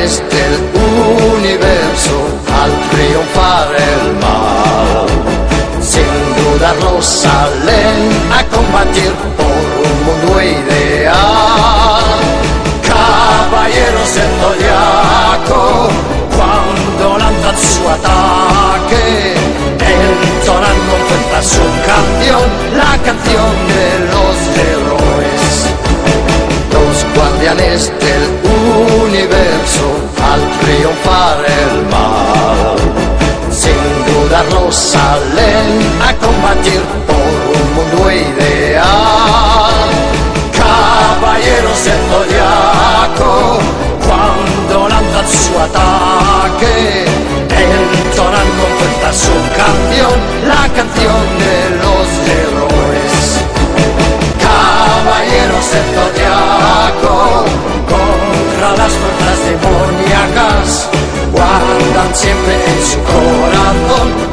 del universo al triunfar el mal. Sin dudarlo salen a combatir por un mundo ideal. Caballeros del Zodiaco, cuando lanzan su ataque, entonan con fuerza su canción, la canción de los héroes. Los guardianes del universo al triunfar el mal, sin dudarlo salen a combatir por un mundo ideal. Caballeros del Zodiaco, cuando lanzan su ataque, entonan con fuerza su canción, la canción de los héroes. Caballeros del Zodiaco, contra las fuerzas demoníacas, guardan siempre en su corazón